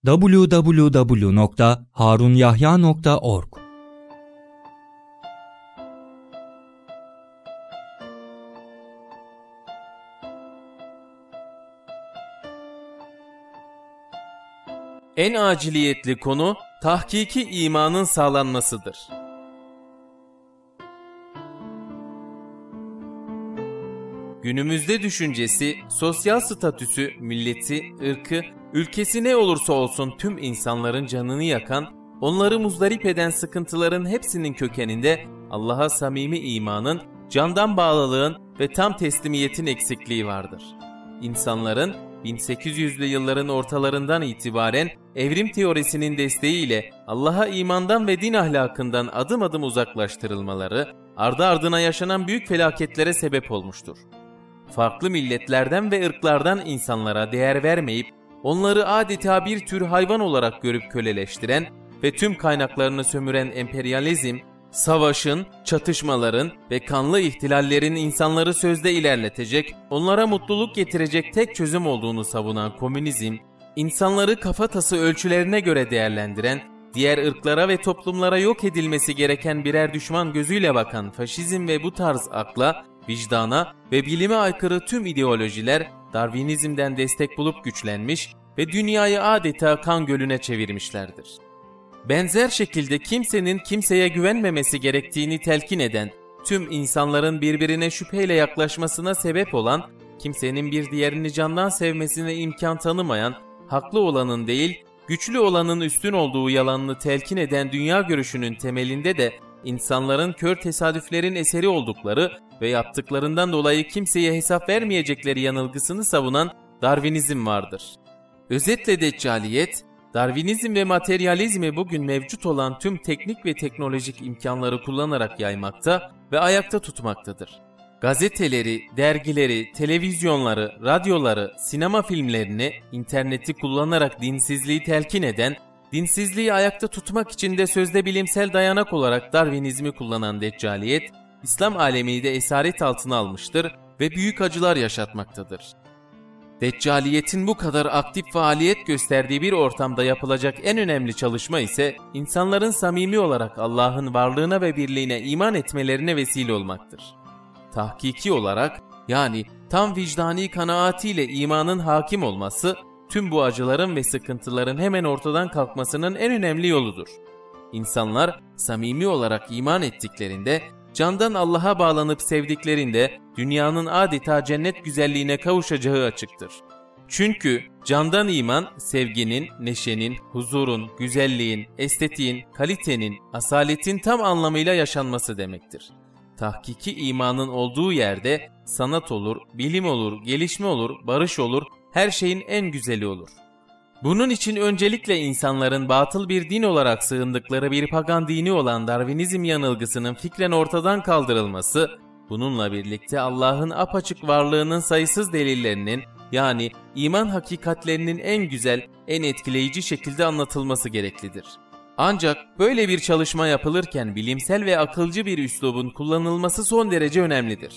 www.harunyahya.org. En aciliyetli konu tahkiki imanın sağlanmasıdır. Günümüzde düşüncesi, sosyal statüsü, milleti, ırkı, ülkesi ne olursa olsun tüm insanların canını yakan, onları muzdarip eden sıkıntıların hepsinin kökeninde Allah'a samimi imanın, candan bağlılığın ve tam teslimiyetin eksikliği vardır. İnsanların 1800'lü yılların ortalarından itibaren evrim teorisinin desteğiyle Allah'a imandan ve din ahlakından adım adım uzaklaştırılmaları, ardı ardına yaşanan büyük felaketlere sebep olmuştur. Farklı milletlerden ve ırklardan insanlara değer vermeyip, onları adeta bir tür hayvan olarak görüp köleleştiren ve tüm kaynaklarını sömüren emperyalizm, savaşın, çatışmaların ve kanlı ihtilallerin insanları sözde ilerletecek, onlara mutluluk getirecek tek çözüm olduğunu savunan komünizm, insanları kafatası ölçülerine göre değerlendiren, diğer ırklara ve toplumlara yok edilmesi gereken birer düşman gözüyle bakan faşizm ve bu tarz akla, vicdana ve bilime aykırı tüm ideolojiler Darwinizm'den destek bulup güçlenmiş ve dünyayı adeta kan gölüne çevirmişlerdir. Benzer şekilde kimsenin kimseye güvenmemesi gerektiğini telkin eden, tüm insanların birbirine şüpheyle yaklaşmasına sebep olan, kimsenin bir diğerini candan sevmesine imkan tanımayan, haklı olanın değil, güçlü olanın üstün olduğu yalanını telkin eden dünya görüşünün temelinde de insanların kör tesadüflerin eseri oldukları ve yaptıklarından dolayı kimseye hesap vermeyecekleri yanılgısını savunan Darwinizm vardır. Özetle Deccaliyet, Darwinizm ve materyalizmi bugün mevcut olan tüm teknik ve teknolojik imkanları kullanarak yaymakta ve ayakta tutmaktadır. Gazeteleri, dergileri, televizyonları, radyoları, sinema filmlerini, interneti kullanarak dinsizliği telkin eden, dinsizliği ayakta tutmak için de sözde bilimsel dayanak olarak Darwinizmi kullanan Deccaliyet, İslam alemini de esaret altına almıştır ve büyük acılar yaşatmaktadır. Deccaliyetin bu kadar aktif faaliyet gösterdiği bir ortamda yapılacak en önemli çalışma ise insanların samimi olarak Allah'ın varlığına ve birliğine iman etmelerine vesile olmaktır. Tahkiki olarak, yani tam vicdani kanaatiyle imanın hakim olması, tüm bu acıların ve sıkıntıların hemen ortadan kalkmasının en önemli yoludur. İnsanlar samimi olarak iman ettiklerinde, candan Allah'a bağlanıp sevdiklerinde dünyanın adeta cennet güzelliğine kavuşacağı açıktır. Çünkü candan iman, sevginin, neşenin, huzurun, güzelliğin, estetiğin, kalitenin, asaletin tam anlamıyla yaşanması demektir. Tahkiki imanın olduğu yerde sanat olur, bilim olur, gelişme olur, barış olur, her şeyin en güzeli olur. Bunun için öncelikle insanların batıl bir din olarak sığındıkları bir pagan dini olan Darwinizm yanılgısının fikren ortadan kaldırılması, bununla birlikte Allah'ın apaçık varlığının sayısız delillerinin, yani iman hakikatlerinin en güzel, en etkileyici şekilde anlatılması gereklidir. Ancak böyle bir çalışma yapılırken bilimsel ve akılcı bir üslubun kullanılması son derece önemlidir.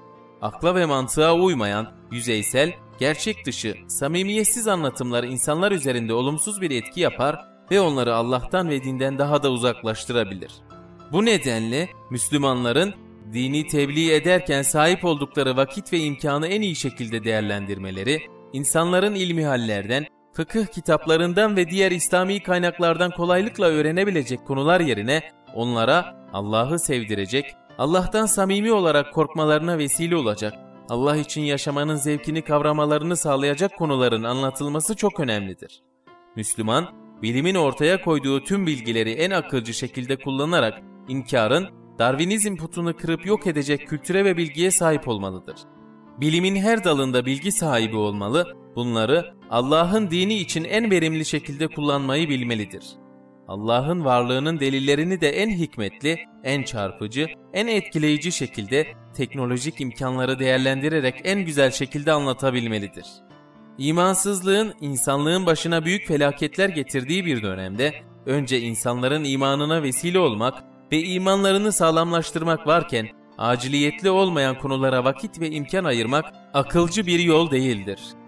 Akla ve mantığa uymayan, yüzeysel, gerçek dışı, samimiyetsiz anlatımlar insanlar üzerinde olumsuz bir etki yapar ve onları Allah'tan ve dinden daha da uzaklaştırabilir. Bu nedenle Müslümanların dini tebliğ ederken sahip oldukları vakit ve imkanı en iyi şekilde değerlendirmeleri, insanların ilmihallerden, fıkıh kitaplarından ve diğer İslami kaynaklardan kolaylıkla öğrenebilecek konular yerine onlara Allah'ı sevdirecek, Allah'tan samimi olarak korkmalarına vesile olacak, Allah için yaşamanın zevkini kavramalarını sağlayacak konuların anlatılması çok önemlidir. Müslüman, bilimin ortaya koyduğu tüm bilgileri en akılcı şekilde kullanarak inkarın, Darwinizm putunu kırıp yok edecek kültüre ve bilgiye sahip olmalıdır. Bilimin her dalında bilgi sahibi olmalı, bunları Allah'ın dini için en verimli şekilde kullanmayı bilmelidir. Allah'ın varlığının delillerini de en hikmetli, en çarpıcı, en etkileyici şekilde teknolojik imkanları değerlendirerek en güzel şekilde anlatabilmelidir. İmansızlığın insanlığın başına büyük felaketler getirdiği bir dönemde önce insanların imanına vesile olmak ve imanlarını sağlamlaştırmak varken aciliyetli olmayan konulara vakit ve imkan ayırmak akılcı bir yol değildir.